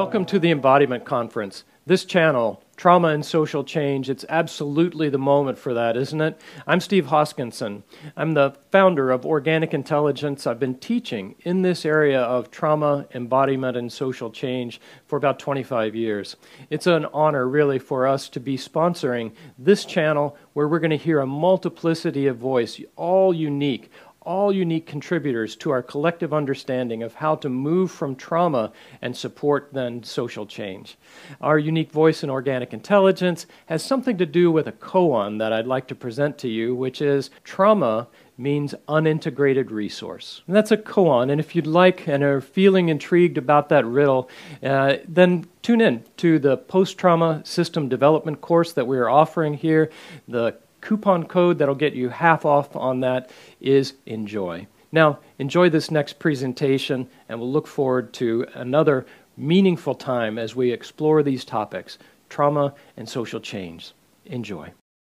Welcome to the Embodiment Conference. This channel, Trauma and Social Change, it's absolutely the moment for that, isn't it? I'm Steve Hoskinson. I'm the founder of Organic Intelligence. I've been teaching in this area of trauma, embodiment, and social change for about 25 years. It's an honor, really, for us to be sponsoring this channel where we're going to hear a multiplicity of voice, all unique contributors to our collective understanding of how to move from trauma and support then social change. Our unique voice in Organic Intelligence has something to do with a koan that I'd like to present to you, which is trauma means unintegrated resource. And that's a koan, and if you'd like and are feeling intrigued about that riddle, then tune in to the Post-Trauma System Development course that we're offering here. The coupon code that'll get you half off on that is ENJOY. Now, enjoy this next presentation, and we'll look forward to another meaningful time as we explore these topics, trauma and social change. Enjoy.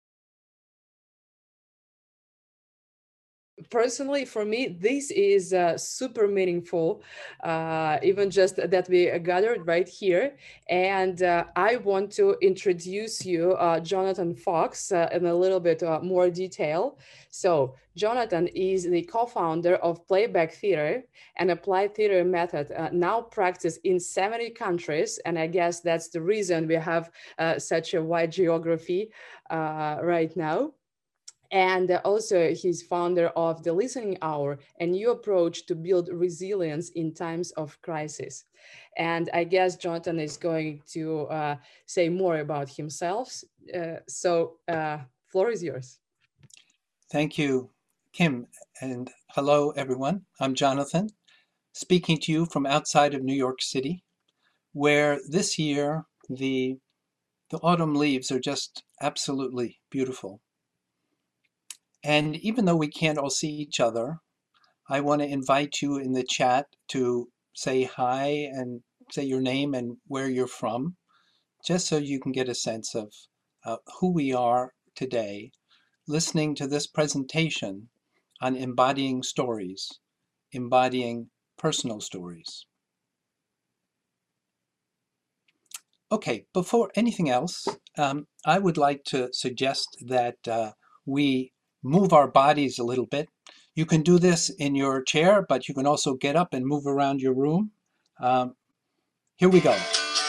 Personally, for me, this is super meaningful, even just that we gathered right here. And I want to introduce you Jonathan Fox in a little bit more detail. So Jonathan is the co-founder of Playback Theater, an applied theater method now practiced in 70 countries. And I guess that's the reason we have such a wide geography right now. And also he's founder of the Listening Hour, a new approach to build resilience in times of crisis. And I guess Jonathan is going to say more about himself. Floor is yours. Thank you, Kim. And hello, everyone. I'm Jonathan, speaking to you from outside of New York City, where this year the autumn leaves are just absolutely beautiful. And even though we can't all see each other, I want to invite you in the chat to say hi and say your name and where you're from, just so you can get a sense of who we are today, listening to this presentation on embodying stories, embodying personal stories. Okay, before anything else, I would like to suggest that we move our bodies a little bit. You can do this in your chair, but you can also get up and move around your room. Here we go.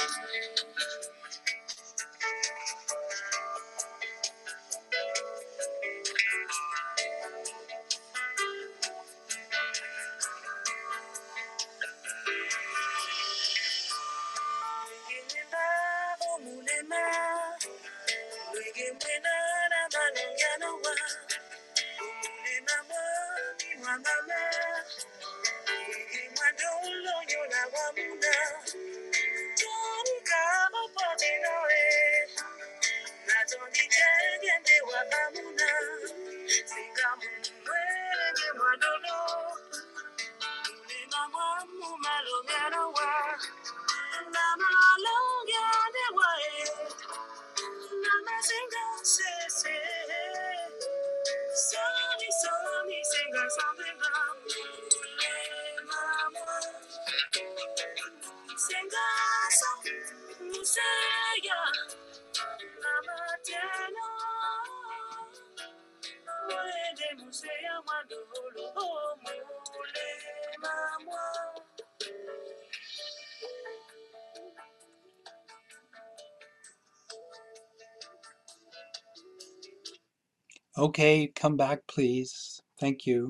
Okay, come back, please. Thank you.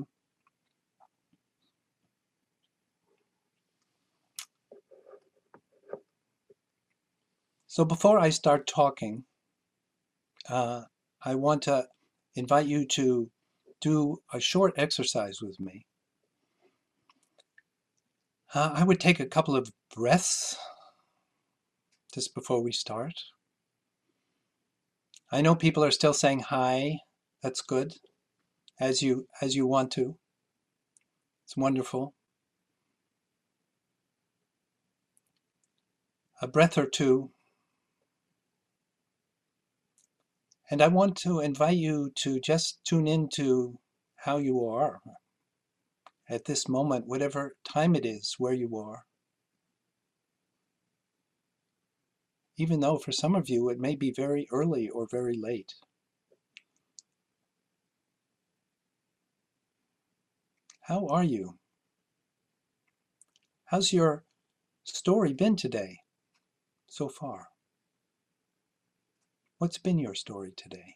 So before I start talking, I want to invite you to do a short exercise with me. I would take a couple of breaths just before we start. I know people are still saying hi. That's good. As you want to. It's wonderful. A breath or two. And I want to invite you to just tune into how you are at this moment, whatever time it is where you are. even though for some of you it may be very early or very late. How are you? How's your story been today so far? What's been your story today?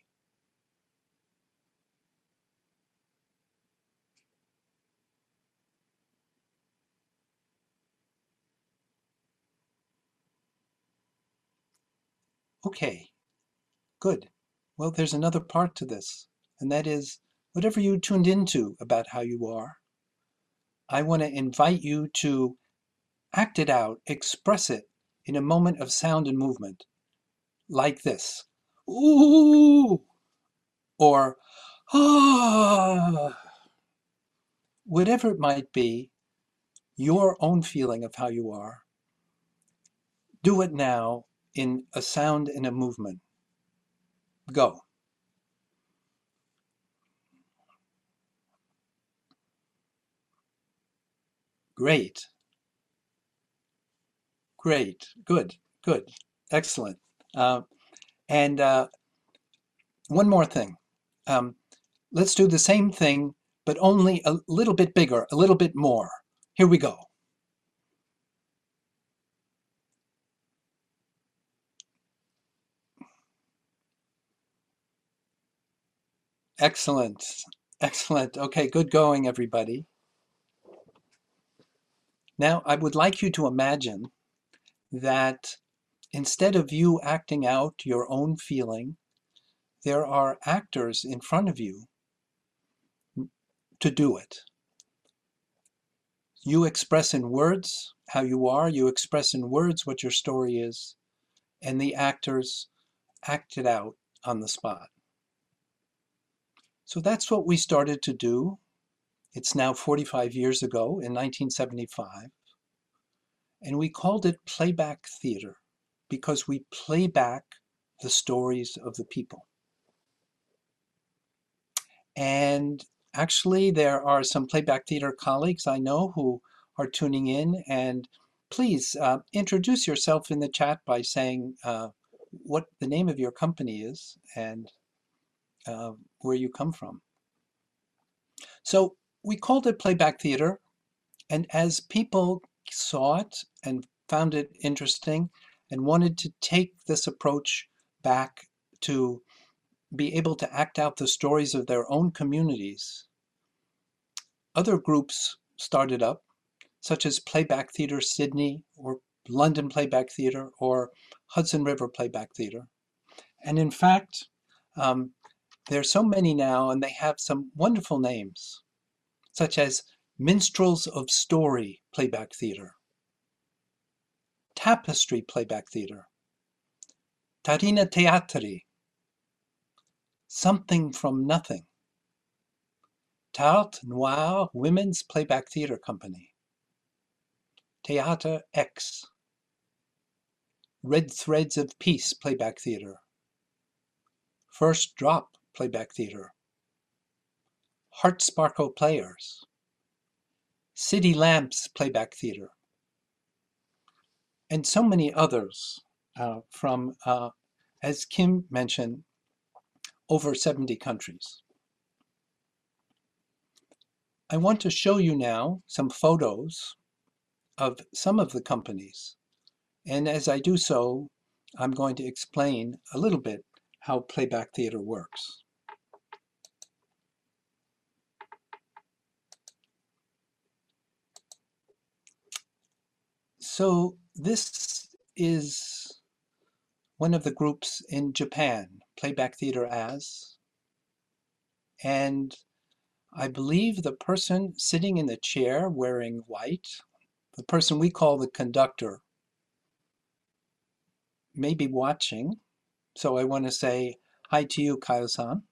Okay, good. Well, there's another part to this, and that is whatever you tuned into about how you are, I want to invite you to act it out, express it in a moment of sound and movement, like this. Ooh! Or, ah! Whatever it might be, your own feeling of how you are, do it now in a sound and a movement. Go. Great. Great. Good. Good. Excellent. And one more thing. Let's do the same thing, but only a little bit bigger, a little bit more. Here we go. Excellent. Excellent. Okay, good going, everybody. Now, I would like you to imagine that instead of you acting out your own feeling, there are actors in front of you to do it. You express in words how you are, you express in words what your story is, and the actors act it out on the spot. So that's what we started to do. It's now 45 years ago in 1975, and we called it playback theater because we play back the stories of the people. And actually, there are some playback theater colleagues I know who are tuning in, and please introduce yourself in the chat by saying what the name of your company is and where you come from. So we called it playback theater, and as people saw it and found it interesting and wanted to take this approach back to be able to act out the stories of their own communities, other groups started up, such as Playback Theatre Sydney or London Playback Theatre or Hudson River Playback Theatre. And in fact, there are so many now, and they have some wonderful names, such as Minstrels of Story Playback Theatre, Tapestry Playback Theatre, Tarina Teatri, Something from Nothing, Tarte Noir Women's Playback Theatre Company, Theater X, Red Threads of Peace Playback Theatre, First Drop Playback Theatre, Heart Sparkle Players, City Lamps Playback Theatre, and so many others from, as Kim mentioned, over 70 countries. I want to show you now some photos of some of the companies. And as I do so, I'm going to explain a little bit how playback theater works. So this is one of the groups in Japan, Playback Theater As. And I believe the person sitting in the chair wearing white, the person we call the conductor, may be watching. So I want to say hi to you, Kaio-san.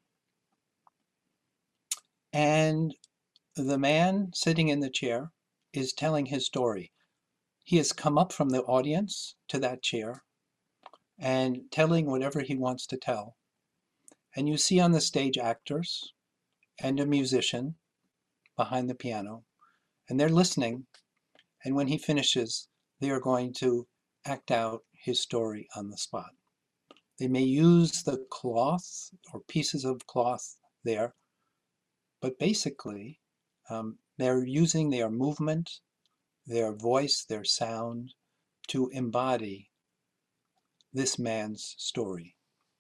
And the man sitting in the chair is telling his story. He has come up from the audience to that chair and telling whatever he wants to tell. And you see on the stage actors and a musician behind the piano, and they're listening. And when he finishes, they are going to act out his story on the spot. They may use the cloth or pieces of cloth there, but basically they're using their movement, their voice, their sound to embody this man's story.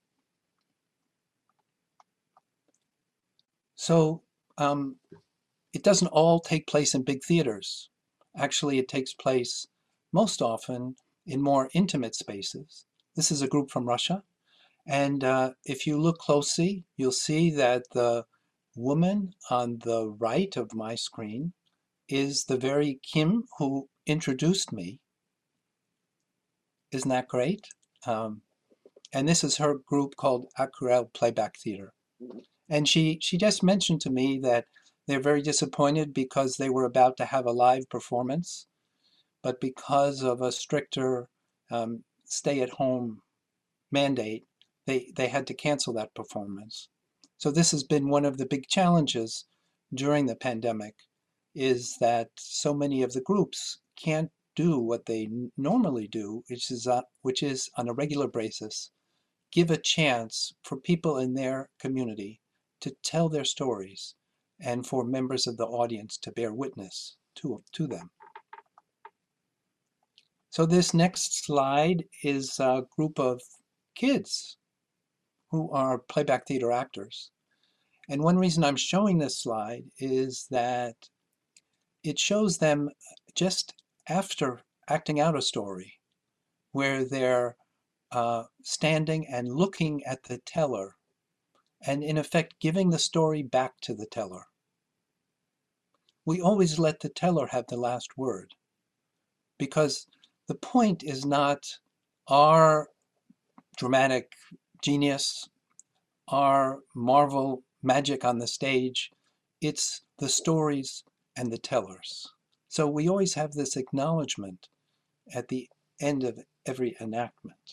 So it doesn't all take place in big theaters. Actually, it takes place most often in more intimate spaces. This is a group from Russia. And if you look closely, you'll see that the woman on the right of my screen is the very Kim who introduced me. Isn't that great? And this is her group called Aquarelle Playback Theater. And she just mentioned to me that they're very disappointed because they were about to have a live performance, but because of a stricter stay-at-home mandate, they had to cancel that performance. So this has been one of the big challenges during the pandemic, is that so many of the groups can't do what they normally do, which is on a regular basis, give a chance for people in their community to tell their stories and for members of the audience to bear witness to them. So this next slide is a group of kids who are playback theater actors. And one reason I'm showing this slide is that it shows them just after acting out a story, where they're standing and looking at the teller and in effect giving the story back to the teller. We always let the teller have the last word, because the point is not our dramatic genius, our Marvel magic on the stage, it's the stories and the tellers. So we always have this acknowledgement at the end of every enactment.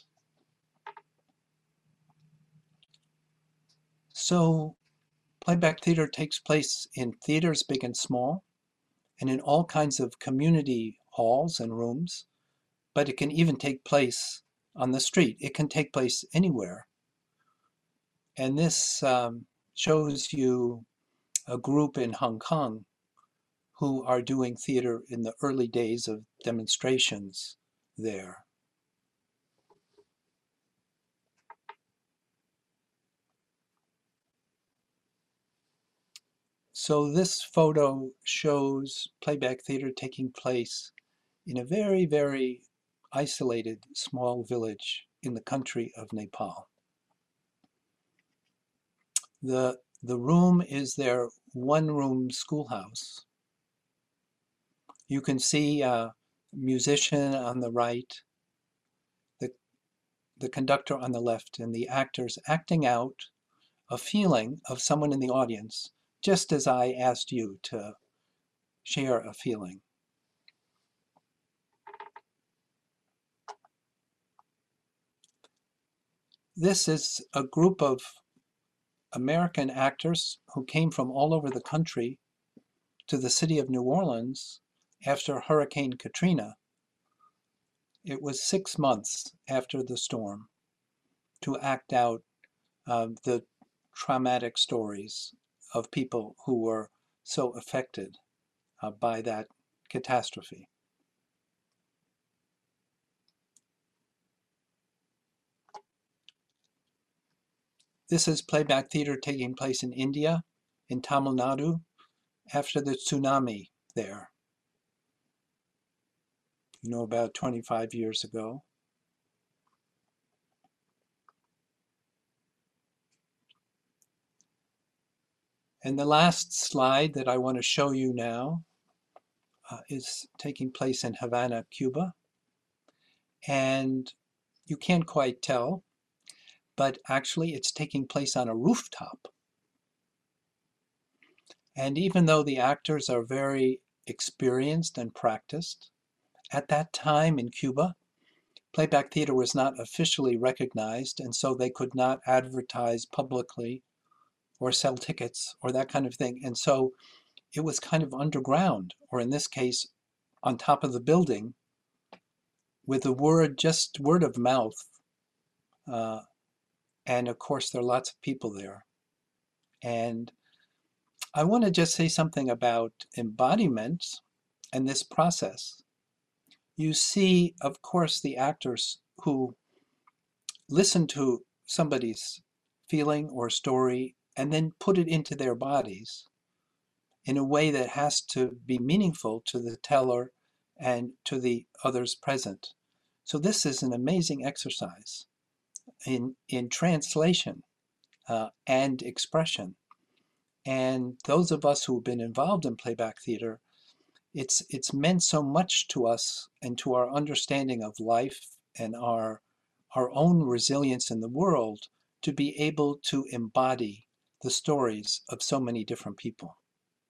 So playback theater takes place in theaters big and small, and in all kinds of community halls and rooms, but it can even take place on the street. It can take place anywhere. And this shows you a group in Hong Kong who are doing theater in the early days of demonstrations there. So this photo shows playback theater taking place in a very, very isolated small village in the country of Nepal. The room is their one-room schoolhouse. You can see a musician on the right, the conductor on the left, and the actors acting out a feeling of someone in the audience, just as I asked you to share a feeling. This is a group of American actors who came from all over the country to the city of New Orleans after Hurricane Katrina. It was 6 months after the storm to act out the traumatic stories of people who were so affected by that catastrophe. This is playback theater taking place in India, in Tamil Nadu, after the tsunami there, about 25 years ago. And the last slide that I want to show you now is taking place in Havana, Cuba. And you can't quite tell, but actually it's taking place on a rooftop. And even though the actors are very experienced and practiced, at that time in Cuba, playback theater was not officially recognized, and so they could not advertise publicly or sell tickets or that kind of thing. And so it was kind of underground, or in this case, on top of the building, with the word, just word of mouth. And of course, there are lots of people there. And I want to just say something about embodiment and this process. You see, of course, the actors who listen to somebody's feeling or story and then put it into their bodies in a way that has to be meaningful to the teller and to the others present. So this is an amazing exercise in translation and expression. And those of us who have been involved in playback theater, it's meant so much to us and to our understanding of life and our own resilience in the world to be able to embody the stories of so many different people.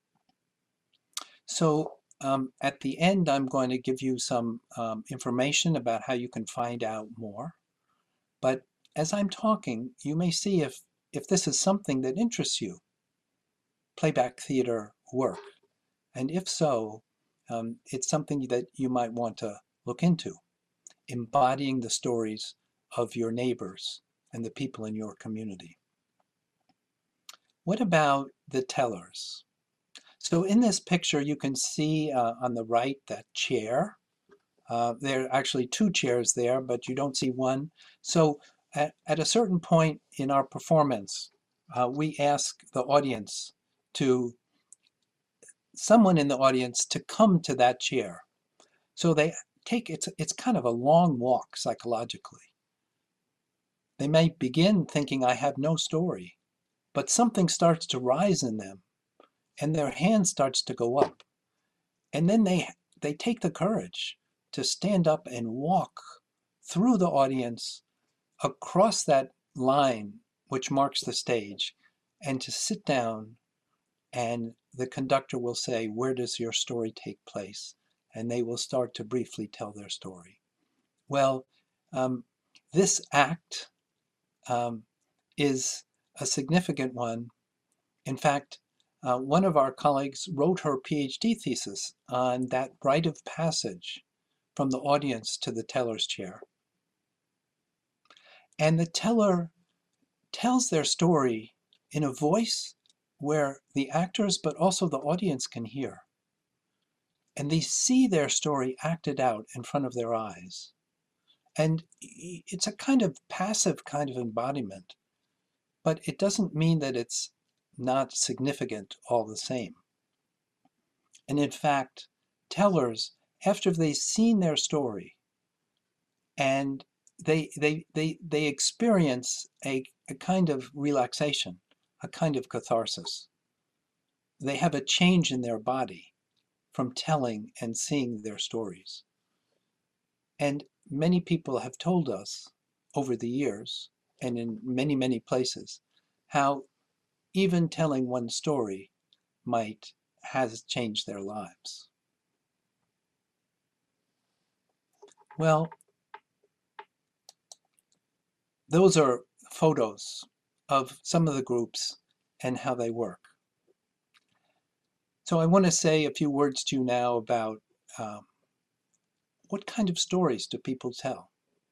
So at the end, I'm going to give you some information about how you can find out more. But as I'm talking, you may see if this is something that interests you, playback theater work. And if so, it's something that you might want to look into, embodying the stories of your neighbors and the people in your community. What about the tellers? So in this picture, you can see on the right that chair. There are actually two chairs there, but you don't see one. So at a certain point in our performance, we ask the audience someone in the audience to come to that chair. So they take, it's kind of a long walk psychologically. They may begin thinking, I have no story, but something starts to rise in them and their hand starts to go up. And then they take the courage to stand up and walk through the audience across that line which marks the stage and to sit down, and the conductor will say, where does your story take place? And they will start to briefly tell their story. Well, this act is a significant one. In fact, one of our colleagues wrote her PhD thesis on that rite of passage from the audience to the teller's chair. And the teller tells their story in a voice where the actors, but also the audience, can hear. And they see their story acted out in front of their eyes. And it's a kind of passive kind of embodiment, but it doesn't mean that it's not significant all the same. And in fact, tellers, after they've seen their story and they experience a kind of relaxation, a kind of catharsis. They have a change in their body from telling and seeing their stories. And many people have told us over the years and in many, many places how even telling one story has changed their lives. Well, those are photos of some of the groups and how they work. So I want to say a few words to you now about what kind of stories do people tell?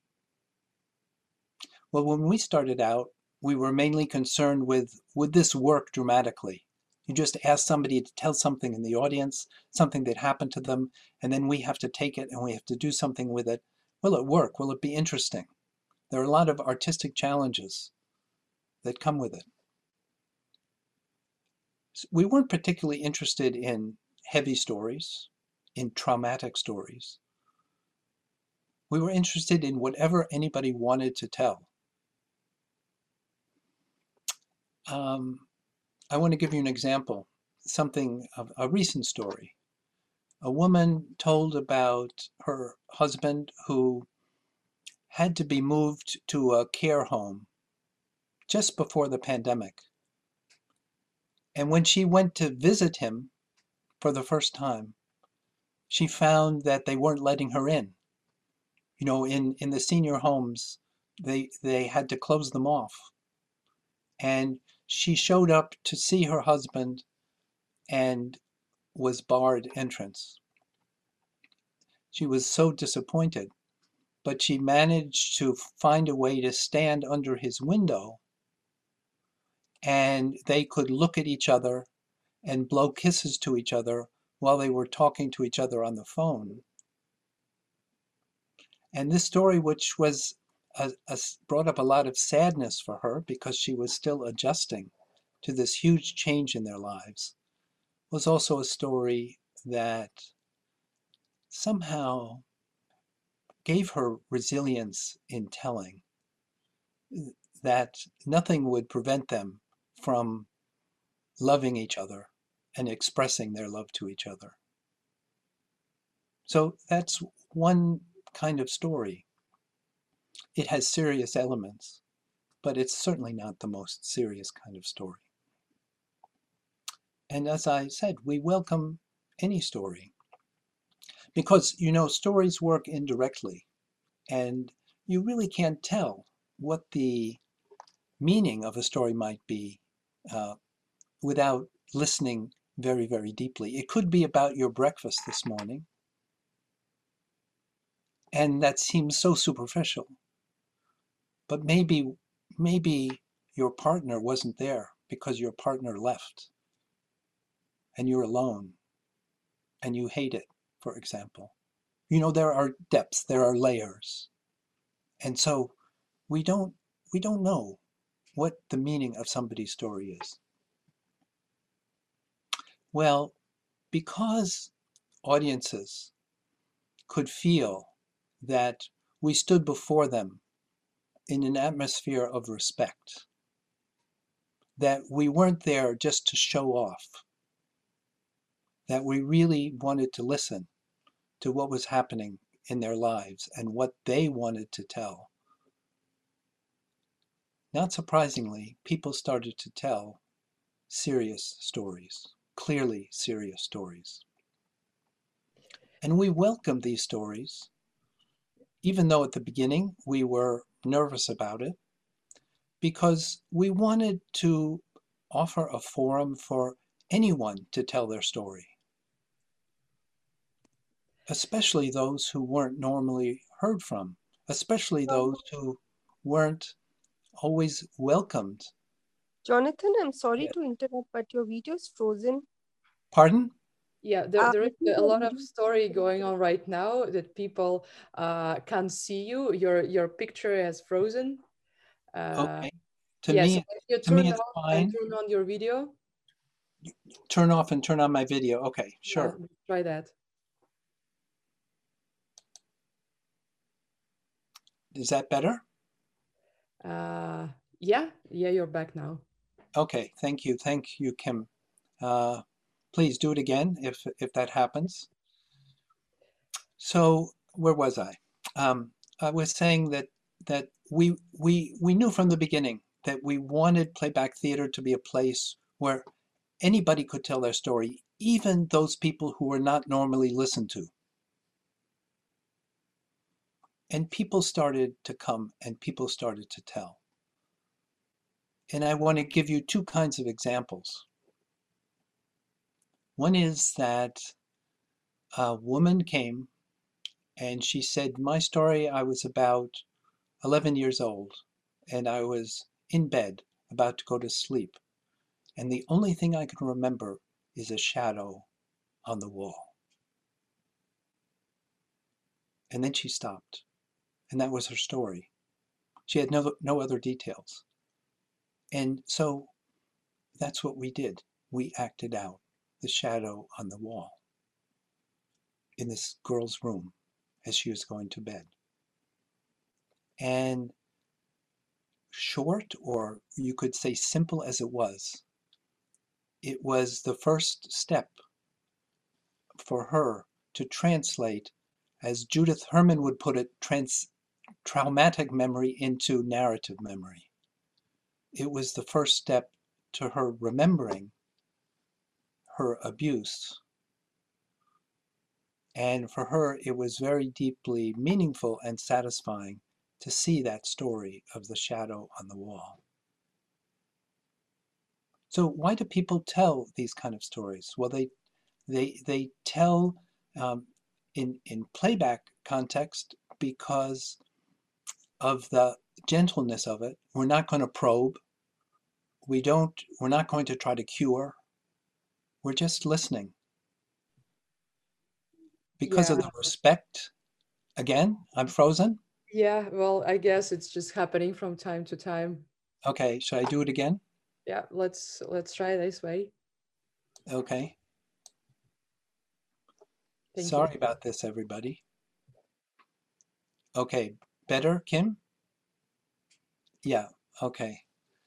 Well, when we started out, we were mainly concerned with, would this work dramatically? You just ask somebody to tell something in the audience, something that happened to them, and then we have to take it and we have to do something with it. Will it work? Will it be interesting? There are a lot of artistic challenges that come with it. We weren't particularly interested in heavy stories, in traumatic stories. We were interested in whatever anybody wanted to tell. I want to give you an example, something of a recent story. A woman told about her husband who had to be moved to a care home just before the pandemic. And when she went to visit him for the first time, she found that they weren't letting her in. You know, in the senior homes, they had to close them off. And she showed up to see her husband and was barred entrance. She was so disappointed. but she managed to find a way to stand under his window, and they could look at each other and blow kisses to each other while they were talking to each other on the phone. And this story, which was brought up a lot of sadness for her because she was still adjusting to this huge change in their lives, was also a story that somehow gave her resilience in telling, that nothing would prevent them from loving each other and expressing their love to each other. So that's one kind of story. It has serious elements, but it's certainly not the most serious kind of story. And as I said, we welcome any story because, you know, stories work indirectly, and you really can't tell what the meaning of a story might be without listening very, very deeply. It could be about your breakfast this morning, and that seems so superficial. But maybe your partner wasn't there because your partner left, and you're alone, and you hate it, for example. You know, there are depths, there are layers. And so we don't know what the meaning of somebody's story is. Well, because audiences could feel that we stood before them in an atmosphere of respect, that we weren't there just to show off, that we really wanted to listen to what was happening in their lives and what they wanted to tell. Not surprisingly, people started to tell serious stories, clearly serious stories. And we welcomed these stories, even though at the beginning we were nervous about it, because we wanted to offer a forum for anyone to tell their story, especially those who weren't normally heard from, especially those who weren't always welcomed. Jonathan, I'm sorry Yes. to interrupt, but your video is frozen. Pardon? Yeah, I there is think a your lot of video is story frozen. going on right now that people can't see you. Your picture has frozen. Okay. Yeah, so if you To me turn it's off and fine. turn on your video, Turn off and turn on my video. Okay, yeah, sure. try that. Is that better? Yeah, you're back now. Okay, thank you, Kim. Please do it again if that happens. So where was I? I was saying that we knew from the beginning that we wanted playback theater to be a place where anybody could tell their story, even those people who were not normally listened to. And people started to come and people started to tell. And I want to give you two kinds of examples. One is that a woman came and she said, my story, I was about 11 years old and I was in bed about to go to sleep. And the only thing I can remember is a shadow on the wall. And then she stopped. And that was her story. She had no other details. And so that's what we did. We acted out the shadow on the wall in this girl's room as she was going to bed. And short, or you could say simple as it was the first step for her to translate, as Judith Herman would put it, traumatic memory into narrative memory. It was the first step to her remembering her abuse. And for her, it was very deeply meaningful and satisfying to see that story of the shadow on the wall. So why do people tell these kind of stories? Well, they tell in playback context because of the gentleness of it. We're not going to probe. We're not going to try to cure. We're just listening. Because of the respect. Again, I'm frozen. Yeah, well, I guess it's just happening from time to time. Okay, should I do it again? Yeah, let's try this way. Okay. Thank Sorry you. about this, everybody. Okay, better, Kim? Yeah, okay.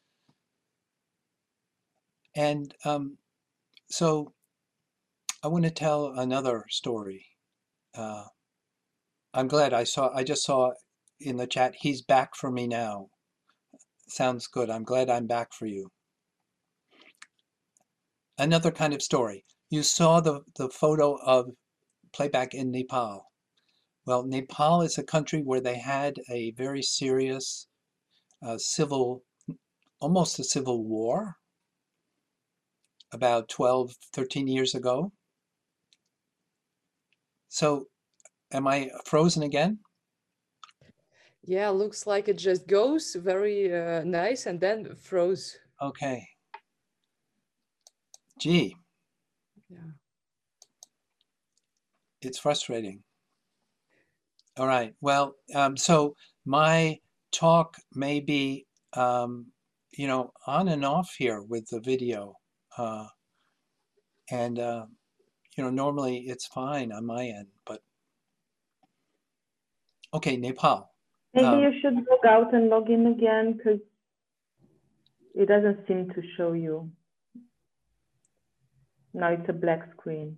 And so I want to tell another story. I'm glad I just saw in the chat, he's back for me now. Sounds good. I'm glad I'm back for you. Another kind of story. You saw the photo of playback in Nepal. Well, Nepal is a country where they had a very serious almost a civil war about 12, 13 years ago. So am I frozen again? Yeah, looks like it just goes very nice and then froze. Okay. Gee. Yeah. It's frustrating. All right. Well, so my talk may be, on and off here with the video. And normally it's fine on my end, but okay, Nepal. Maybe you should log out and log in again because it doesn't seem to show you. Now it's a black screen.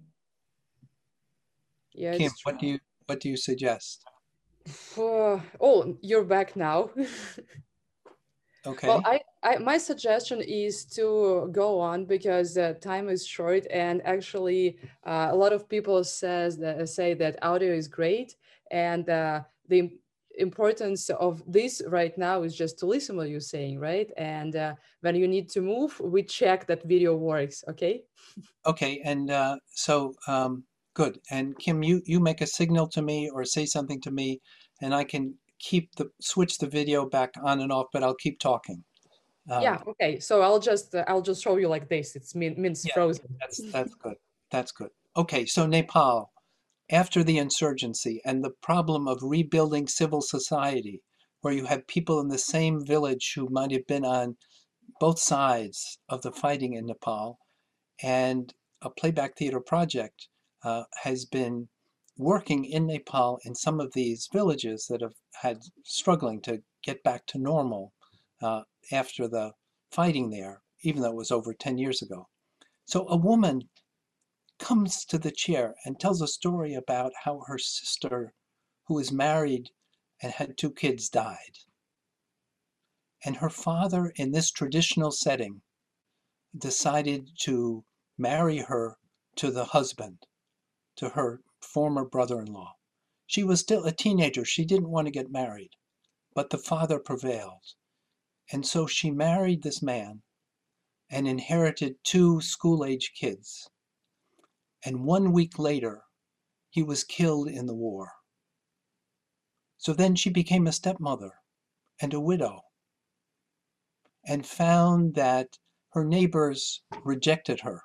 Yeah, Kim, what do you suggest? Oh, you're back now. Okay. Well, my suggestion is to go on because time is short, and actually, a lot of people say that audio is great, and the importance of this right now is just to listen what you're saying, right? And when you need to move, we check that video works. Okay. Okay, and so good. And Kim, you make a signal to me or say something to me, and I can switch the video back on and off, but I'll keep talking. Yeah. Okay. So I'll just show you like this. It's means Yeah, frozen. that's good. That's good. Okay, so Nepal, after the insurgency and the problem of rebuilding civil society, where you have people in the same village who might have been on both sides of the fighting in Nepal, and a playback theater project has been working in Nepal in some of these villages that have had struggling to get back to normal after the fighting there, even though it was over 10 years ago. So a woman comes to the chair and tells a story about how her sister, who was married and had 2 kids, died. And her father, in this traditional setting, decided to marry her to the husband, to her former brother-in-law. She was still a teenager. She didn't want to get married, but the father prevailed. And so she married this man and inherited 2 school-age kids. And 1 week later, he was killed in the war. So then she became a stepmother and a widow and found that her neighbors rejected her.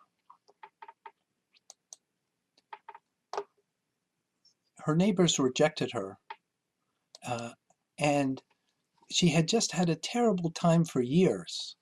Her neighbors rejected her, and she had just had a terrible time for years.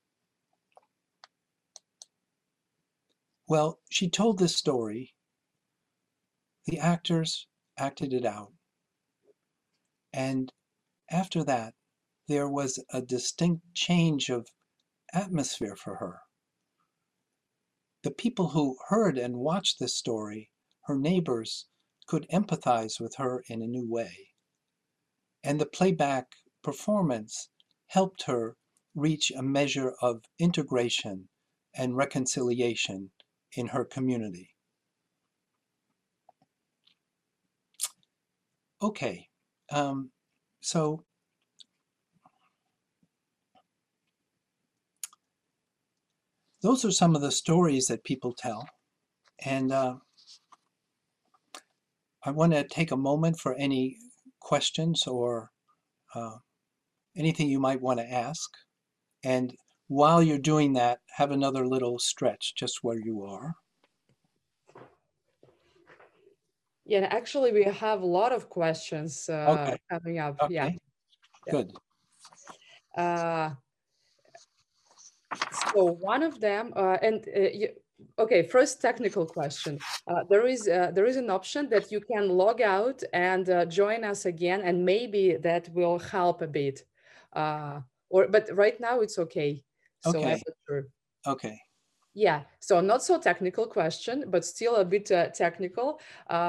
Well, she told this story. The actors acted it out. And after that, there was a distinct change of atmosphere for her. The people who heard and watched this story, her neighbors, could empathize with her in a new way. And the playback performance helped her reach a measure of integration and reconciliation in her community. Okay, so those are some of the stories that people tell. And I want to take a moment for any questions or anything you might want to ask. And while you're doing that, have another little stretch just where you are. Yeah, and actually, we have a lot of questions Okay. coming up. Okay. Yeah. Good. So one of them, okay, first technical question. There is an option that you can log out and join us again, and maybe that will help a bit. But right now it's okay. So I'm Okay. not sure. Okay. Yeah, so not so technical question, but still a bit technical.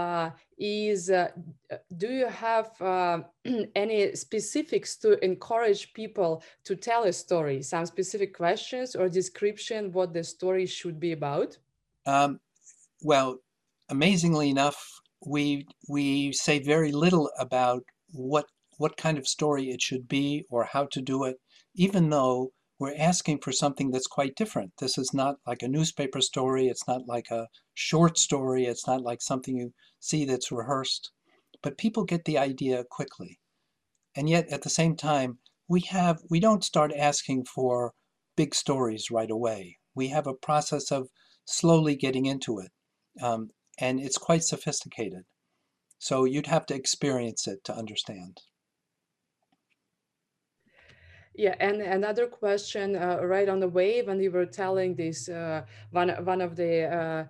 Do you have any specifics to encourage people to tell a story? Some specific questions or description what the story should be about? Well, amazingly enough, we say very little about what kind of story it should be or how to do it, even though we're asking for something that's quite different. This is not like a newspaper story. It's not like a short story. It's not like something you see that's rehearsed. But people get the idea quickly. And yet at the same time, we don't start asking for big stories right away. We have a process of slowly getting into it. And it's quite sophisticated. So you'd have to experience it to understand. Yeah, and another question right on the way when you were telling this one of the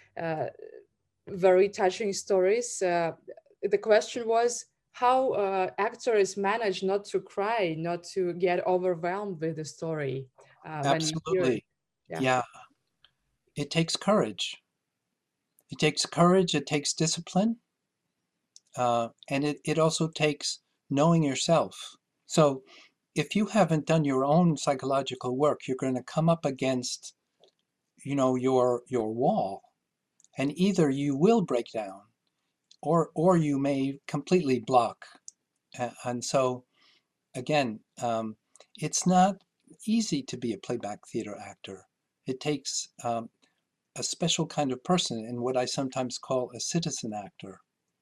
very touching stories. The question was how actors manage not to cry, not to get overwhelmed with the story when you hear it. Absolutely. Yeah. It takes courage. It takes courage, it takes discipline, and it also takes knowing yourself. So if you haven't done your own psychological work, you're going to come up against, your wall, and either you will break down or you may completely block. And so again, it's not easy to be a playback theater actor. It takes a special kind of person and what I sometimes call a citizen actor.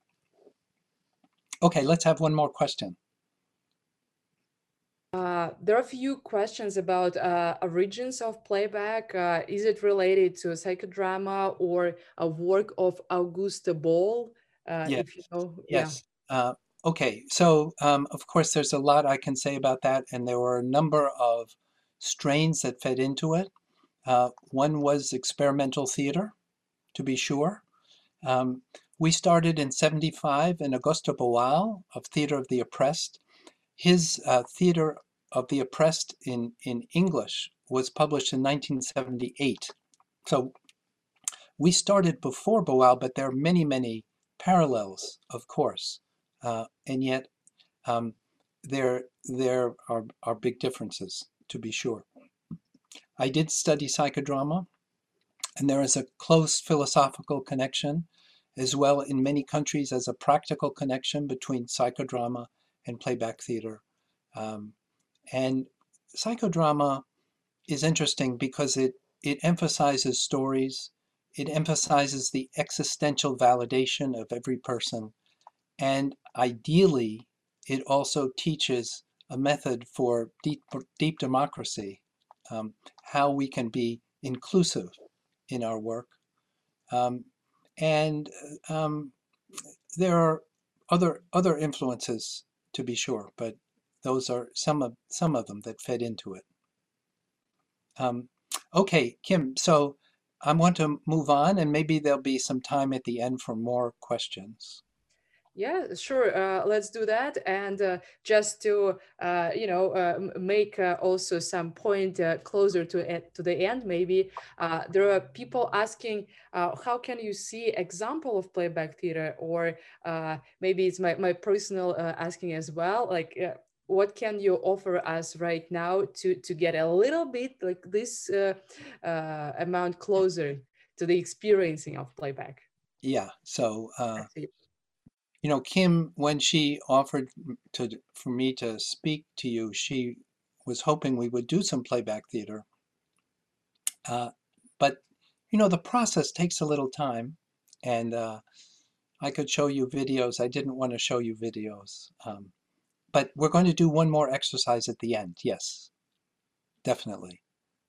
Okay, let's have one more question. There are a few questions about origins of playback. Is it related to psychodrama or a work of Auguste Boll? Yes, If you know, yes. Okay, so of course there's a lot I can say about that, and there were a number of strains that fed into it. One was experimental theater, to be sure. We started in '75 in Auguste Boal of Theater of the Oppressed. His Theater of the Oppressed in English was published in 1978. So we started before Boal, but there are many, many parallels, of course. And yet there are big differences, to be sure. I did study psychodrama, and there is a close philosophical connection, as well in many countries as a practical connection between psychodrama and playback theater. And psychodrama is interesting because it emphasizes stories, it emphasizes the existential validation of every person, and ideally, it also teaches a method for deep democracy, how we can be inclusive in our work. And there are other influences, to be sure, but those are some of them that fed into it. Okay, Kim, so I want to move on, and maybe there'll be some time at the end for more questions. Yeah, sure. Let's do that. And just to make also some point closer to the end, maybe there are people asking, how can you see example of playback theater, or maybe it's my personal asking as well, like. What can you offer us right now to get a little bit like this amount closer to the experiencing of playback? Yeah, so Kim, when she offered for me to speak to you, she was hoping we would do some playback theater. But the process takes a little time, and I could show you videos. I didn't want to show you videos. But we're going to do one more exercise at the end. Yes, definitely.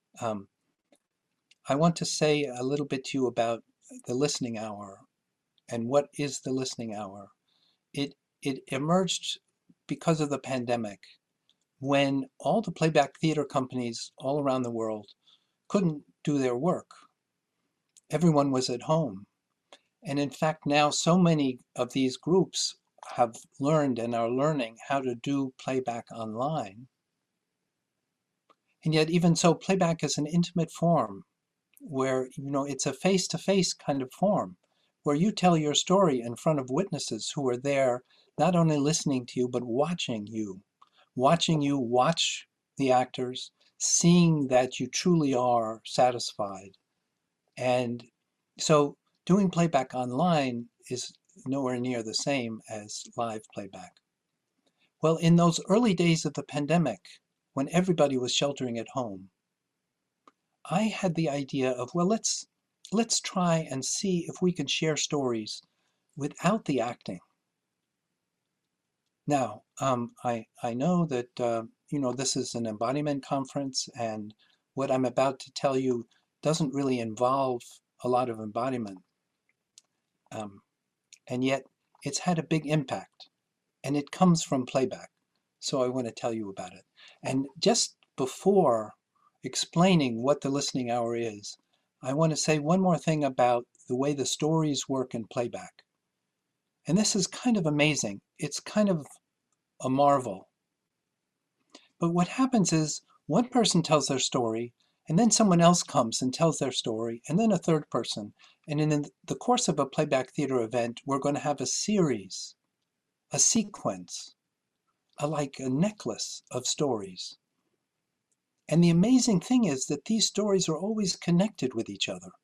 I want to say a little bit to you about the listening hour and what is the listening hour. It emerged because of the pandemic, when all the playback theater companies all around the world couldn't do their work. Everyone was at home. And in fact, now so many of these groups have learned and are learning how to do playback online. And yet, even so, playback is an intimate form where, it's a face-to-face kind of form, where you tell your story in front of witnesses who are there, not only listening to you, but watching you watch the actors, seeing that you truly are satisfied. And so doing playback online is nowhere near the same as live playback. Well, in those early days of the pandemic, when everybody was sheltering at home, I had the idea of, well, let's try and see if we can share stories without the acting. Now, I know that, this is an embodiment conference, and what I'm about to tell you doesn't really involve a lot of embodiment. And yet it's had a big impact, and it comes from playback. So I want to tell you about it. And just before explaining what the listening hour is, I want to say one more thing about the way the stories work in playback. And this is kind of amazing. It's kind of a marvel. But what happens is one person tells their story, and then someone else comes and tells their story, and then a third person. And in the course of a playback theater event, we're going to have a series, a sequence, like a necklace of stories. And the amazing thing is that these stories are always connected with each other.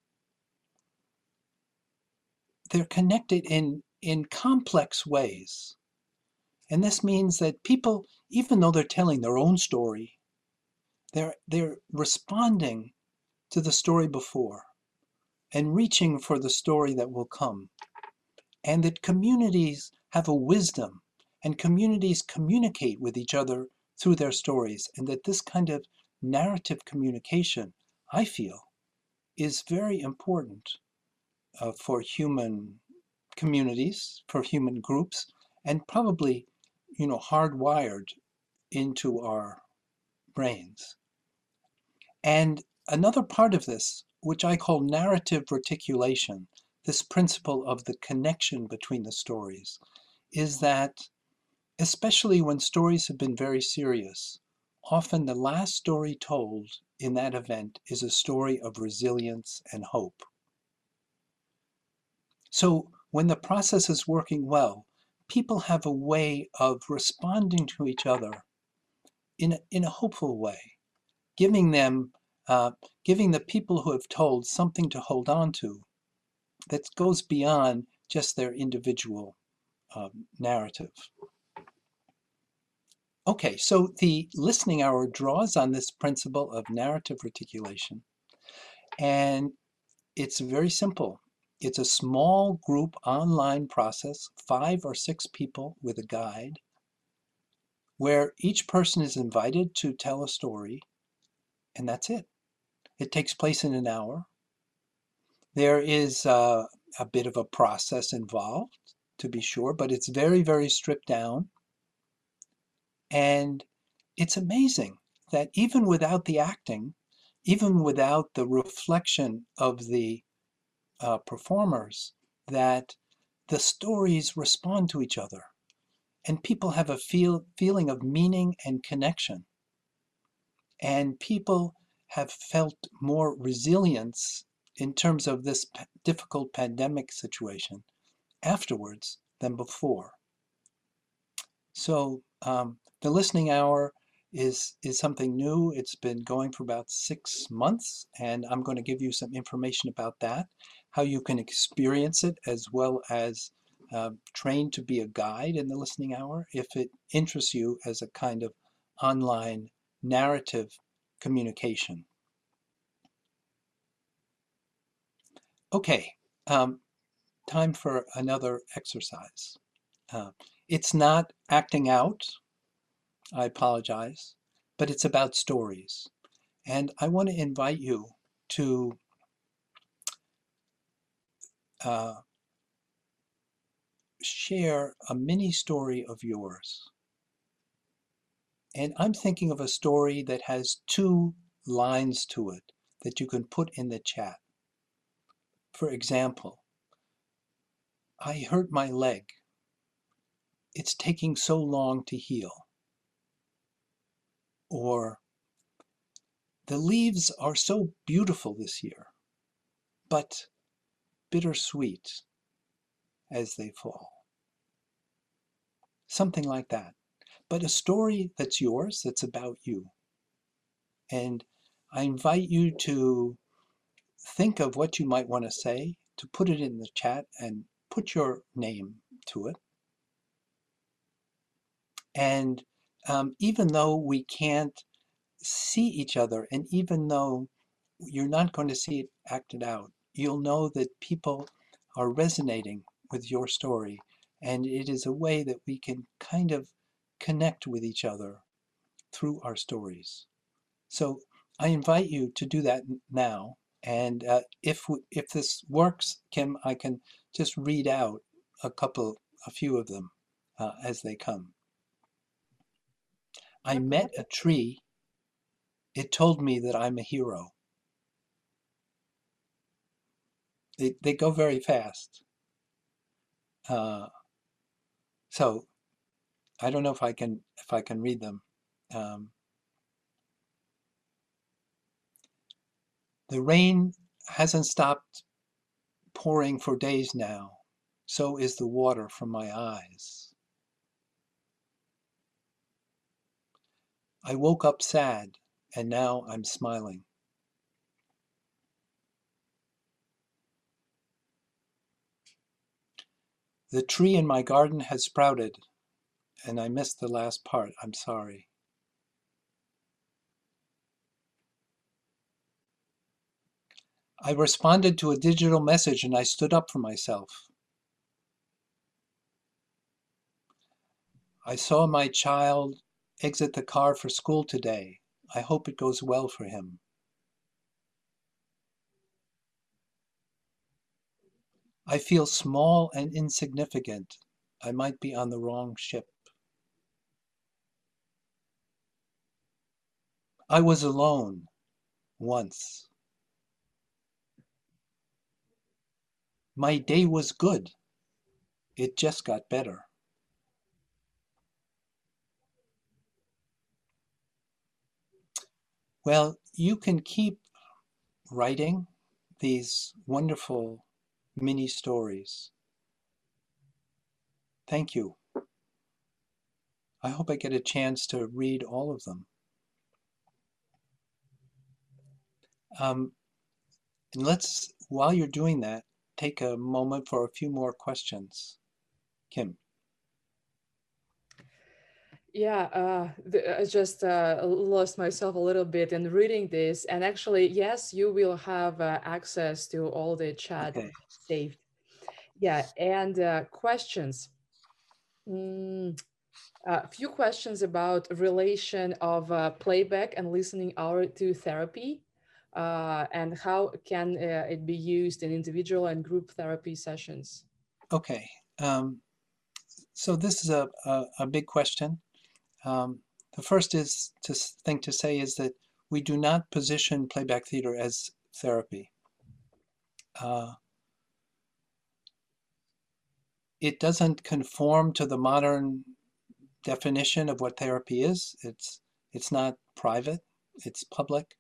They're connected in complex ways. And this means that people, even though they're telling their own story, they're responding to the story before and reaching for the story that will come. And that communities have a wisdom, and communities communicate with each other through their stories, and that this kind of narrative communication, I feel, is very important for human communities, for human groups, and probably, hardwired into our brains. And another part of this, which I call narrative reticulation, this principle of the connection between the stories, is that, especially when stories have been very serious, often the last story told in that event is a story of resilience and hope. So when the process is working well, people have a way of responding to each other in a hopeful way, giving the people who have told something to hold on to that goes beyond just their individual narrative. Okay, so the listening hour draws on this principle of narrative reticulation, and it's very simple. It's a small group online process, 5 or 6 people with a guide, where each person is invited to tell a story, and that's it. It takes place in an hour. There is a bit of a process involved, to be sure, but it's very, very stripped down. And it's amazing that even without the acting, even without the reflection of the performers, that the stories respond to each other. And people have a feeling of meaning and connection. And people have felt more resilience in terms of this difficult pandemic situation afterwards than before. So the listening hour is something new. It's been going for about 6 months, and I'm going to give you some information about that, how you can experience it, as well as train to be a guide in the listening hour if it interests you as a kind of online narrative communication. Okay, time for another exercise. It's not acting out, I apologize, but it's about stories. And I want to invite you to share a mini story of yours. And I'm thinking of a story that has 2 lines to it that you can put in the chat. For example, I hurt my leg. It's taking so long to heal. Or the leaves are so beautiful this year, but bittersweet as they fall. Something like that. But a story that's yours, that's about you. And I invite you to think of what you might want to say, to put it in the chat and put your name to it. And even though we can't see each other, and even though you're not going to see it acted out, you'll know that people are resonating with your story. And it is a way that we can kind of connect with each other through our stories. So I invite you to do that now. And if this works, Kim, I can just read out a few of them as they come. I met a tree. It told me that I'm a hero. They go very fast. So I don't know if I can read them. The rain hasn't stopped pouring for days now. So is the water from my eyes. I woke up sad, and now I'm smiling. The tree in my garden has sprouted, and I missed the last part. I'm sorry. I responded to a digital message and I stood up for myself. I saw my child exit the car for school today. I hope it goes well for him. I feel small and insignificant. I might be on the wrong ship. I was alone once. My day was good. It just got better. Well, you can keep writing these wonderful mini stories. Thank you. I hope I get a chance to read all of them. And let's, while you're doing that, take a moment for a few more questions. Kim. Yeah, I just lost myself a little bit in reading this. And actually, yes, you will have access to all the chat saved. Yeah, and questions. A few questions about relation of playback and listening hour to therapy, and how can it be used in individual and group therapy sessions? Okay, so this is a big question. The first thing to say is that we do not position playback theater as therapy. It doesn't conform to the modern definition of what therapy is. It's not private, it's public.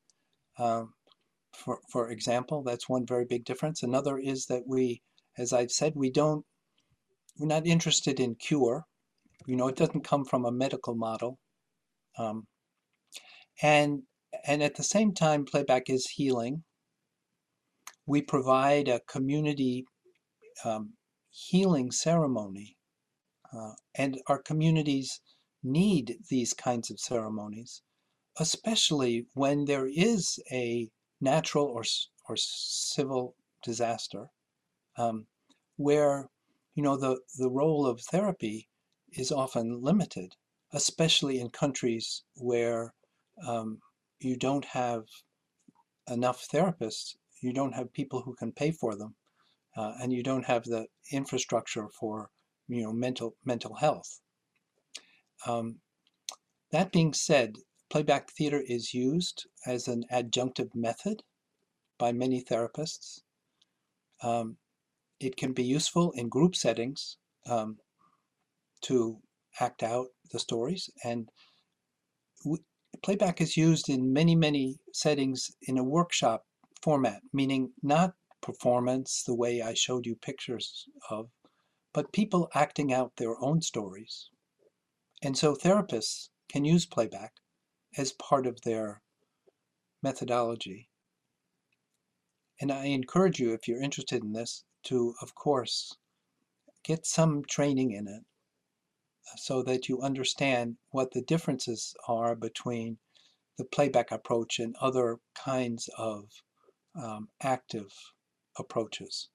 For example, that's one very big difference. Another is that we, as I've said, we're not interested in cure. You know, it doesn't come from a medical model. And at the same time, playback is healing. We provide a community healing ceremony, and our communities need these kinds of ceremonies, especially when there is a natural or civil disaster. where, the role of therapy is often limited, especially in countries where you don't have enough therapists, you don't have people who can pay for them, and you don't have the infrastructure for, mental health. That being said, playback theater is used as an adjunctive method by many therapists. It can be useful in group settings to act out the stories, and playback is used in many, many settings in a workshop format, meaning not performance the way I showed you pictures of, but people acting out their own stories. And so therapists can use playback as part of their methodology. And I encourage you, if you're interested in this, to, of course, get some training in it so that you understand what the differences are between the playback approach and other kinds of active approaches.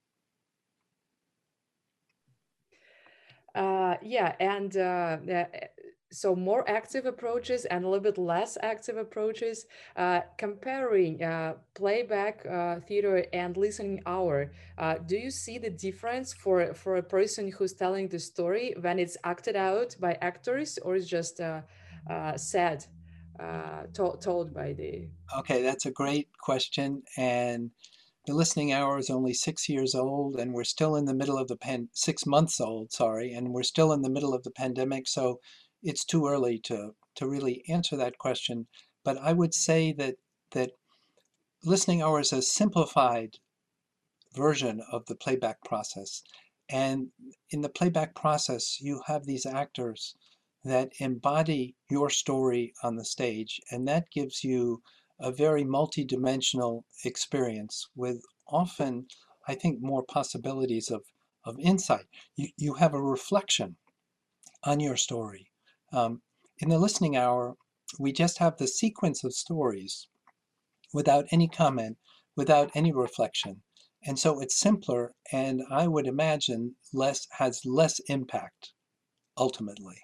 Yeah, and so more active approaches and a little bit less active approaches. Comparing playback theater and listening hour, do you see the difference for a person who's telling the story when it's acted out by actors, or is just said, told by the... Okay, that's a great question. And the listening hour is only 6 years old, and we're still in the middle of the 6 months old, sorry, and we're still in the middle of the pandemic. So it's too early to really answer that question. But I would say that listening hour is a simplified version of the playback process. And in the playback process, you have these actors that embody your story on the stage, and that gives you a very multi-dimensional experience with often, I think, more possibilities of insight. You have a reflection on your story. In the listening hour, we just have the sequence of stories without any comment, without any reflection. And so it's simpler, and I would imagine has less impact ultimately.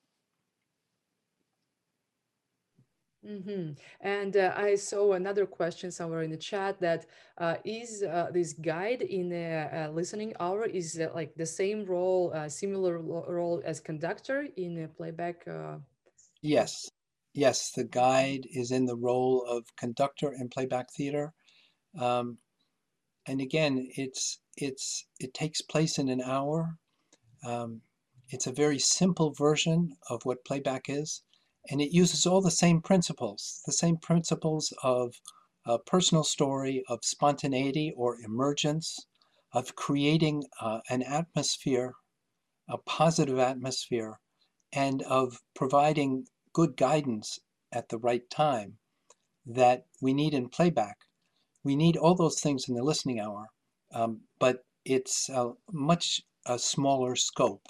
Mm-hmm. And I saw another question somewhere in the chat that is this guide in a listening hour is like the same role, similar role as conductor in a playback? Yes, yes, the guide is in the role of conductor in playback theater. And again, it takes place in an hour. It's a very simple version of what playback is, and it uses all the same principles of a personal story, of spontaneity or emergence, of creating an atmosphere, a positive atmosphere, and of providing good guidance at the right time that we need in playback. We need all those things in the listening hour, but it's a much smaller scope.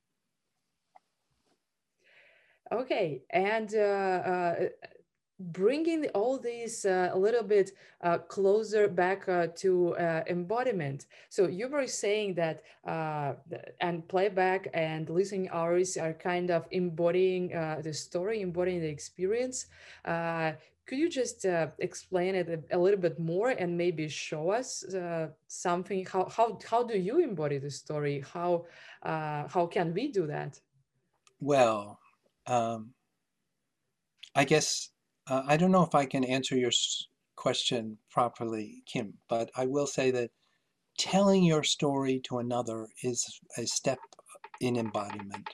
Okay, and bringing all these a little bit closer back to embodiment. So you were saying that and playback and listening hours are kind of embodying the story, embodying the experience. Could you just explain it a little bit more and maybe show us something? How do you embody the story? How can we do that? Well, I guess I don't know if I can answer your question properly, Kim, but I will say that telling your story to another is a step in embodiment.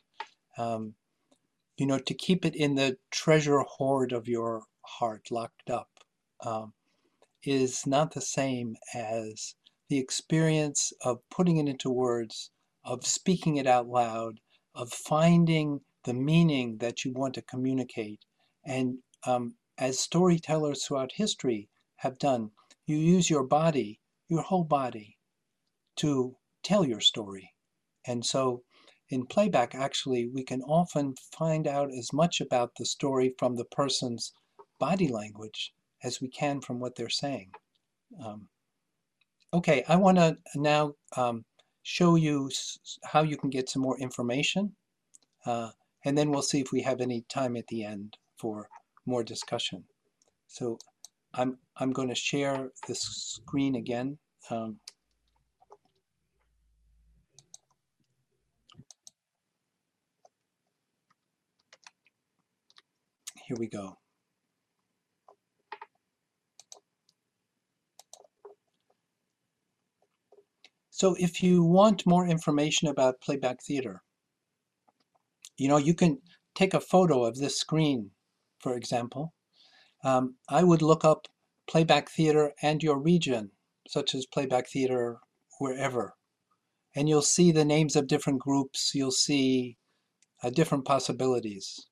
To keep it in the treasure hoard of your heart locked up is not the same as the experience of putting it into words, of speaking it out loud, of finding the meaning that you want to communicate. And as storytellers throughout history have done, you use your body, your whole body, to tell your story. And so in playback, actually, we can often find out as much about the story from the person's body language as we can from what they're saying. Okay, I want to now show you how you can get some more information, and then we'll see if we have any time at the end for more discussion. So I'm going to share the screen again. Here we go. So if you want more information about playback theater, you can take a photo of this screen, for example. I would look up playback theater and your region, such as playback theater wherever, and you'll see the names of different groups. You'll see different possibilities.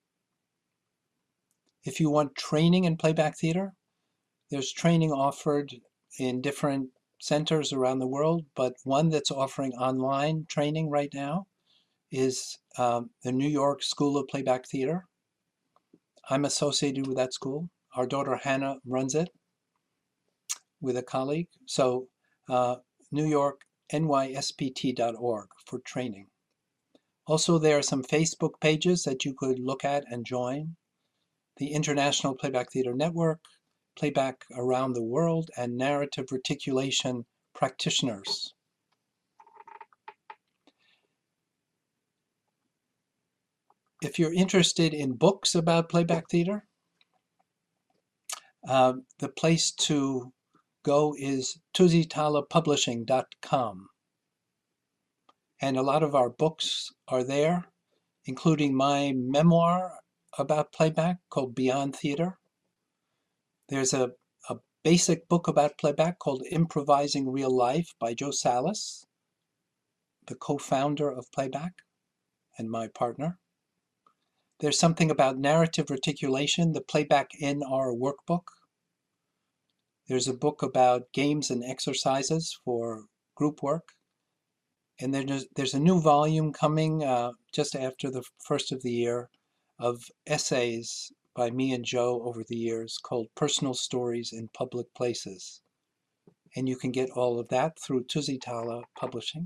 If you want training in playback theater, there's training offered in different centers around the world, but one that's offering online training right now is the New York School of Playback Theater. I'm associated with that school. Our daughter Hannah runs it with a colleague. So New York, nyspt.org for training. Also, there are some Facebook pages that you could look at and join. The International Playback Theater Network, Playback Around the World, and Narrative Reticulation Practitioners. If you're interested in books about playback theater, the place to go is tusitalapublishing.com. And a lot of our books are there, including my memoir about playback called Beyond Theater. There's a basic book about playback called Improvising Real Life by Joe Salas, the co-founder of Playback and my partner. There's something about narrative reticulation, the Playback NR workbook. There's a book about games and exercises for group work. And there's a new volume coming just after the first of the year of essays by me and Joe over the years called Personal Stories in Public Places. And you can get all of that through Tusitala Publishing.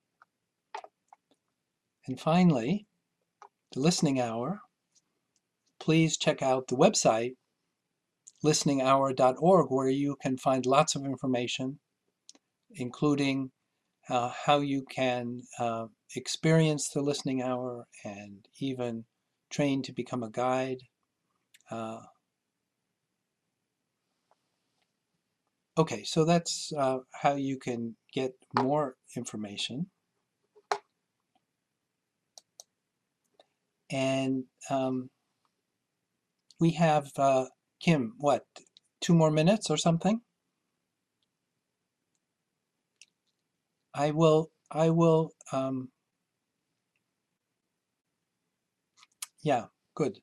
And finally, the Listening Hour. Please check out the website, listeninghour.org, where you can find lots of information, including how you can experience the listening hour and even train to become a guide. Okay, so that's how you can get more information. And we have, Kim, what, 2 more minutes or something? I will, yeah, good.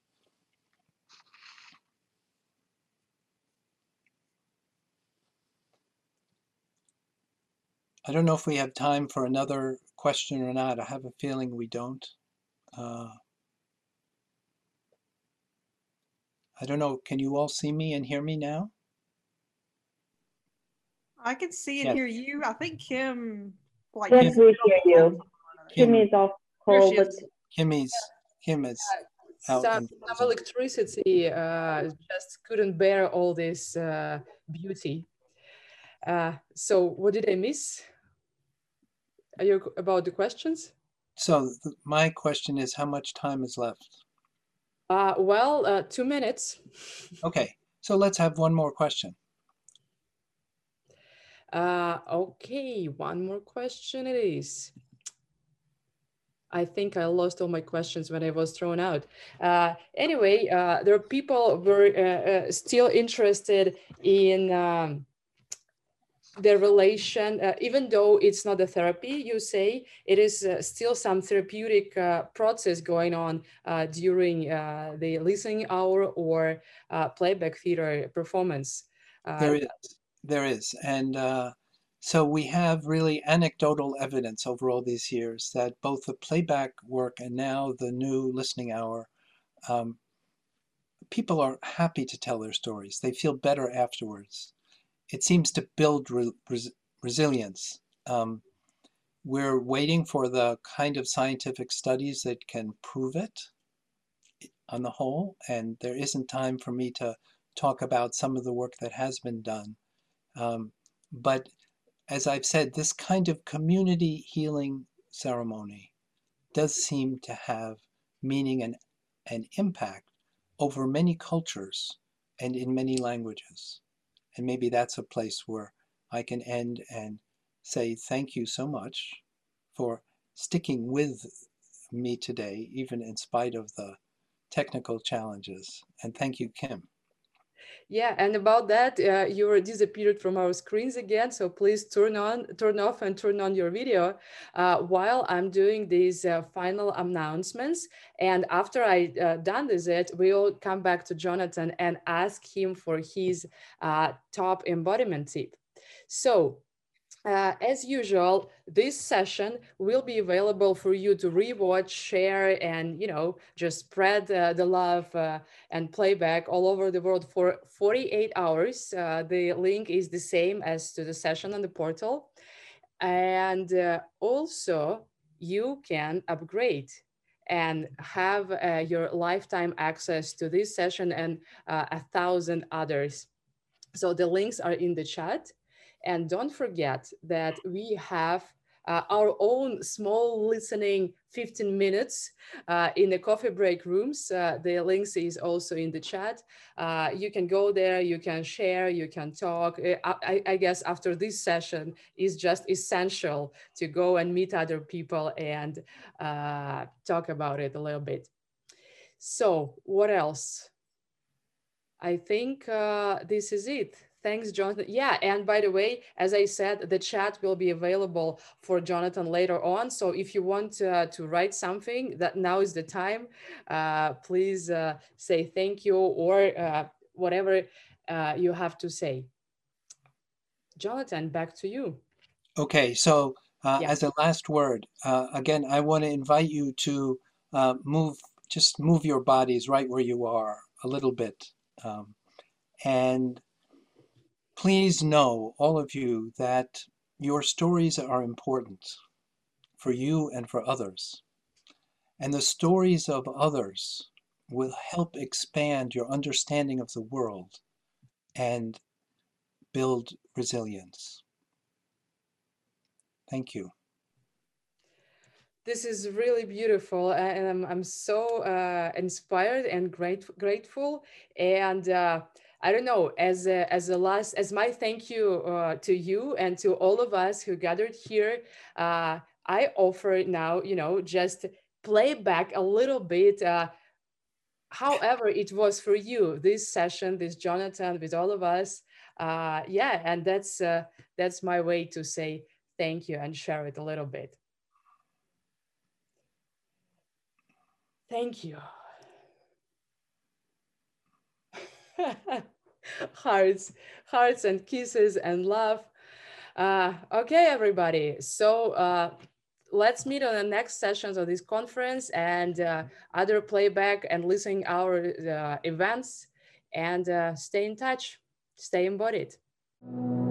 I don't know if we have time for another question or not. I have a feeling we don't. I don't know, can you all see me and hear me now? I can see and Yes. hear you. I think Kim, like, Yes, we hear you. Kim is off call, but Kim is out. Some electricity just couldn't bear all this beauty. So what did I miss? Are you about the questions? So my question is, how much time is left? Well, 2 minutes. Okay, so let's have one more question. Okay, one more question it is. I think I lost all my questions when I was thrown out. Anyway, there are people who were still interested in the relation, even though it's not a therapy, you say, it is still some therapeutic process going on during the listening hour or playback theater performance. There is. And so we have really anecdotal evidence over all these years that both the playback work and now the new listening hour, people are happy to tell their stories. They feel better afterwards. It seems to build resilience. We're waiting for the kind of scientific studies that can prove it on the whole, and there isn't time for me to talk about some of the work that has been done. But as I've said, this kind of community healing ceremony does seem to have meaning and impact over many cultures and in many languages. And maybe that's a place where I can end and say thank you so much for sticking with me today, even in spite of the technical challenges. And thank you, Kim. Yeah, and about that, you were disappeared from our screens again. So please turn off, and turn on your video while I'm doing these final announcements. And after I done this, we'll come back to Jonathan and ask him for his top embodiment tip. So as usual, this session will be available for you to rewatch, share, and just spread the love and playback all over the world for 48 hours. The link is the same as to the session on the portal. And also, you can upgrade and have your lifetime access to this session and 1,000 others. So the links are in the chat. And don't forget that we have our own small listening 15 minutes in the coffee break rooms. The links is also in the chat. You can go there, you can share, you can talk. I guess after this session is just essential to go and meet other people and talk about it a little bit. So what else? I think this is it. Thanks, Jonathan. Yeah, and by the way, as I said, the chat will be available for Jonathan later on. So if you want to write something, that now is the time. Please say thank you or whatever you have to say. Jonathan, back to you. Okay, so as a last word, again, I want to invite you to just move your bodies right where you are a little bit. And please know, all of you, that your stories are important for you and for others. And the stories of others will help expand your understanding of the world and build resilience. Thank you. This is really beautiful, and I'm so inspired and grateful. And I don't know, as my thank you to you and to all of us who gathered here, I offer now, just play back a little bit. However it was for you, this session, this Jonathan, with all of us. Yeah, and that's my way to say thank you and share it a little bit. Thank you. Hearts and kisses and love. Okay, everybody. So let's meet on the next sessions of this conference and other playback and listening our events, and stay in touch, stay embodied.